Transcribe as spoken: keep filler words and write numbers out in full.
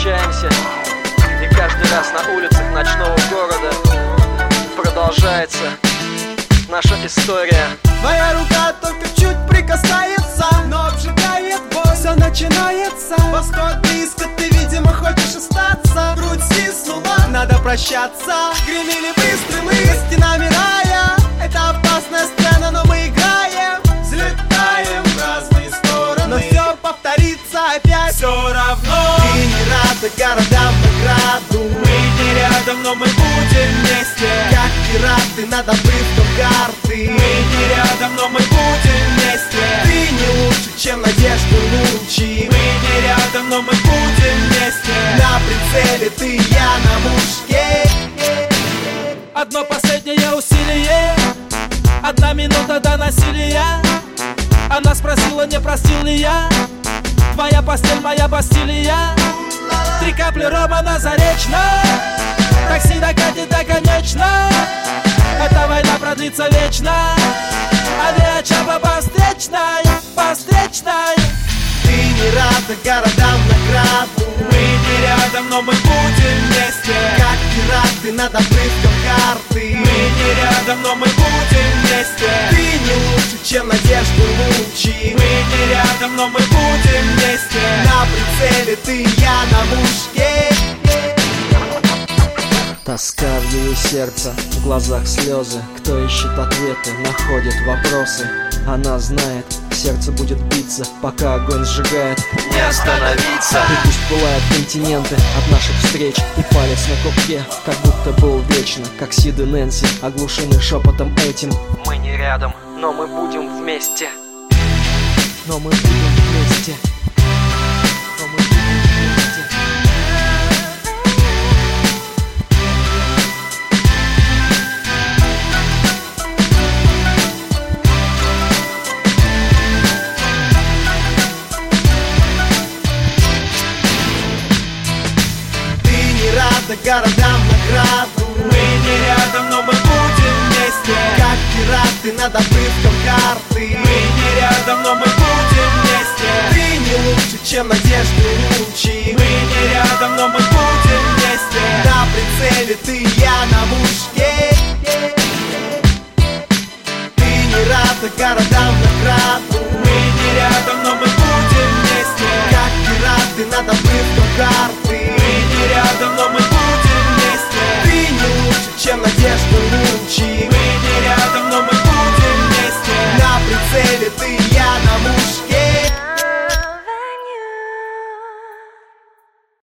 встречаемся, и каждый раз на улицах ночного города продолжается наша история. Твоя рука только чуть прикасается, но обжигает боль. Все начинается. Восход близко, ты, видимо, хочешь остаться. Грудь стиснула, надо прощаться. Гремели выстрелы за стенами рая. Это опасная сцена, но мы играем. Взлетаем в разные стороны, но все повторится опять. Все равно ты не рада городам награду. Мы не рядом, но мы будем вместе. Как пираты над обрывком карты. Мы не рядом, но мы будем вместе. Ты не лучше, чем надежды лучи. Мы не рядом, но мы будем вместе. На прицеле ты, я на мушке. Одно последнее усилие, одна минута до насилия. Она спросила, не простил ли я. Твоя постель, моя Бастилия. Три капли рома на Заречной. Такси докатит до конечной. Эта война продлится вечно. Авиачаба по встречной, по встречной. Ты не рада городам награду. Мы не рядом, но мы будем вместе. Как пираты над обрывком карты. Мы не рядом, но мы будем вместе. Ты не лучше, чем надежды лучи. Мы не рядом, но мы будем вместе. На прицеле ты, я на мушке. Тоска в ее сердце, в глазах слезы. Кто ищет ответы, находит вопросы. Она знает, сердце будет биться, пока огонь сжигает. Не остановиться. И пусть пылают континенты от наших встреч. И палец на кубке, как будто был вечно. Как Сид и Нэнси, оглушены шепотом этим. Мы не рядом, но мы будем вместе. Но мы будем вместе. Но мы будем вместе. Рада городам награду. Мы не рядом, но мы будем вместе. Как пираты над обрывком карты. Мы не рядом, но мы будем вместе. Ты не лучше, чем надежды лучи. Мы не рядом, но мы будем вместе. На прицеле ты, я на мушке. Ты не рада городам награду. Мы не рядом, но мы будем вместе. Как пираты над обрывком карты.